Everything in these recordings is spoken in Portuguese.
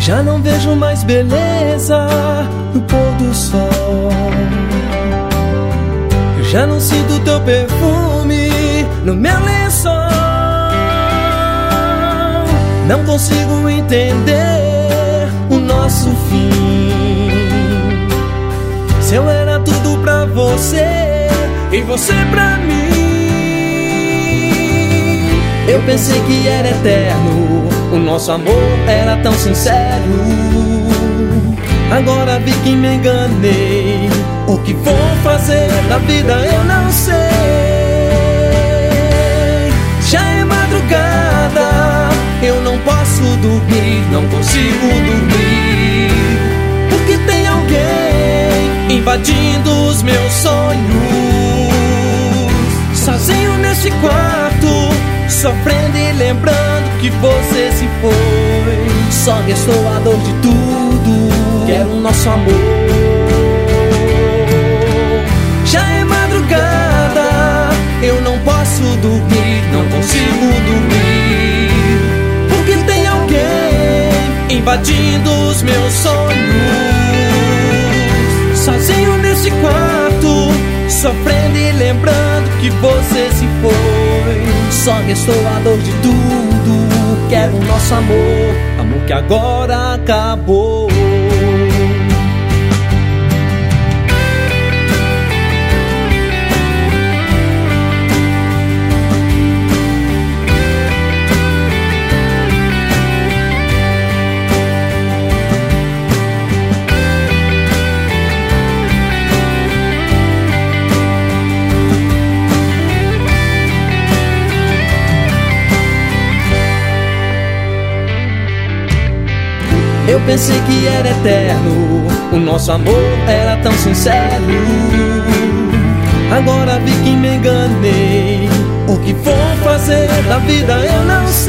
Já não vejo mais beleza no pôr do sol. Já não sinto teu perfume no meu lençol. Não consigo entender o nosso fim. Se eu era tudo pra você e você pra mim. Eu pensei que era eterno, o nosso amor era tão sincero. Agora vi que me enganei. O que vou fazer da vida eu não sei. Já é madrugada, eu não posso dormir, não consigo dormir. Porque tem alguém invadindo os meus sonhos. Sozinho nesse quarto, sofrendo e lembrando que você se foi. Só restou a dor de tudo, quero o nosso amor. Já é madrugada, eu não posso dormir, não consigo dormir. Porque tem alguém invadindo os meus sonhos. Sozinho nesse quarto, sofrendo e lembrando que você se foi. Só restou a dor de tudo, quero o nosso amor, amor que agora acabou. Eu pensei que era eterno, o nosso amor era tão sincero. Agora vi que me enganei. O que vou fazer da vida eu não sei.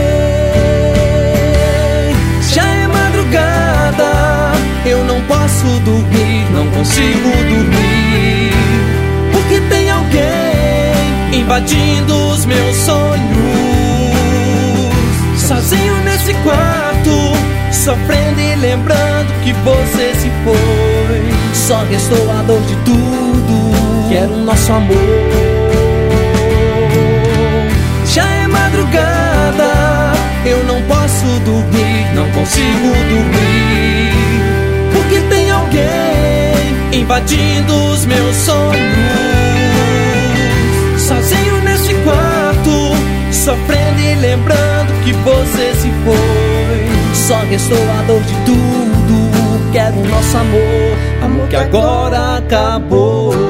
Já é madrugada, eu não posso dormir, não consigo dormir. Porque tem alguém invadindo os meus sonhos. Sozinho nesse quarto, sofrendo e lembrando que você se foi. Só restou a dor de tudo, quero o nosso amor. Já é madrugada, eu não posso dormir, não consigo dormir. Porque tem alguém invadindo os meus sonhos. Sozinho nesse quarto, sofrendo e lembrando que você se foi. Só restou a dor de tudo, quero o nosso amor, amor que agora acabou.